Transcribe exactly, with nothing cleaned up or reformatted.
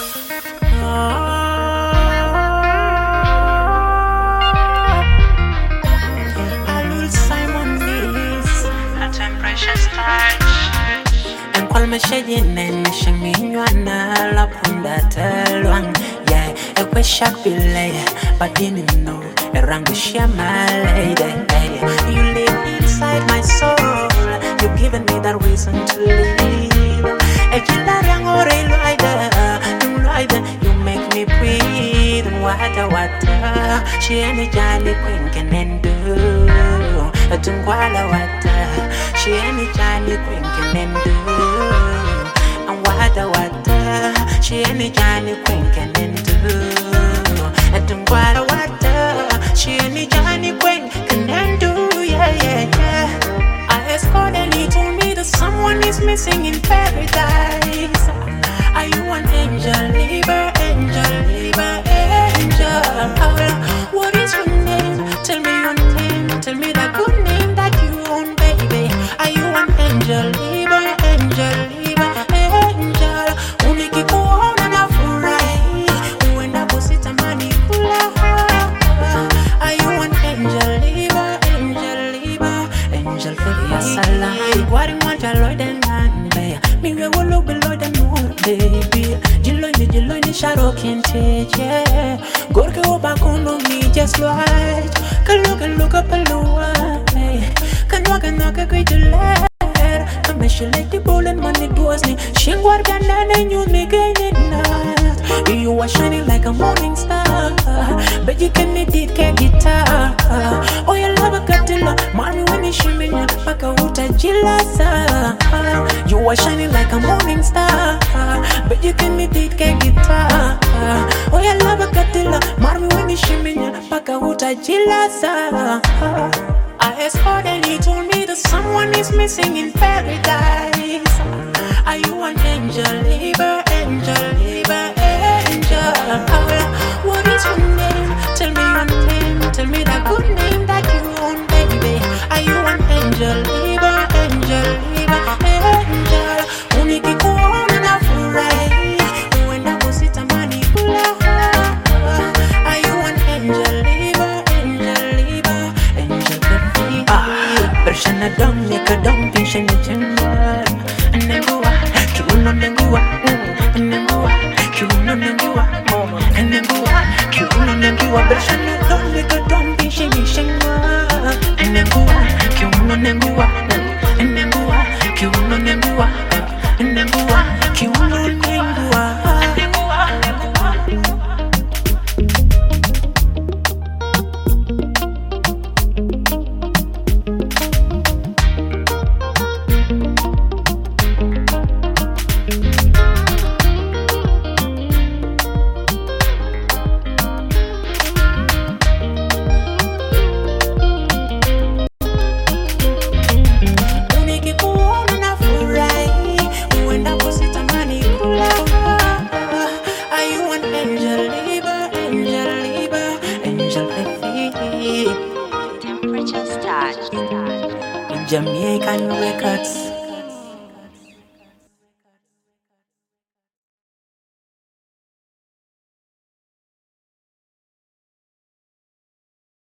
Shayinen Shaminyana La Punda Telwang, yeah, a queshapile, but didn't know a rangushia my lady. You live inside my soul, you've given me that reason to live. A chilarang or a rider, you make me breathe. Water, water, she any jolly queen can do. A tungwala water, she any jolly queen can do. Water, water, she any Johnny Queen can do. And don't water, water, she any Johnny Queen can do. Yeah, yeah, yeah. I asked God and he told me that someone is missing in paradise. Are you an angel, liver, angel, liver, angel? What is your name? Tell me your name. Tell me the good name that you own, baby. Are you an angel, liver, angel, liver? Baby, Jiloini, Jiloini, Sharo Kintage, yeah. Gorka Obakono, me just right. Can look and look up a lower. Can walk and knock a great letter. Come and she like the ball and money was me. She work and you make it. You are shining like a morning star. But you can make it guitar. Oh, you love a catilla. Mommy, when you shimmy, Paka Uta Jilasa. You are shining like a morning star. But you can make it guitar. Oh, you love a catilla. Mommy, when you shimmy, Paka Uta Jilasa. I asked God and he told me that someone is missing in paradise. Are you an angel, liver, angel, liver, angel? What is your name? Tell me your name. Tell me that good name that you own, baby. Are you an angel, liver, angel, liver, angel? Uniki kuona furai, uenda kusita manipula. Are you an angel, liver, angel, liver, angel, baby? Ah, Persiana dom, nika dom, pinshani chengwa. Nengua, kiuno nengua, nengua, kiuno nengua, nengua, kiuno nengua. Persiana dom, nika dom, pinshani chengwa. Nengua, kiuno nengua, nengua, kiuno nengua, nengua, kiuno nengua. Jamaican Records.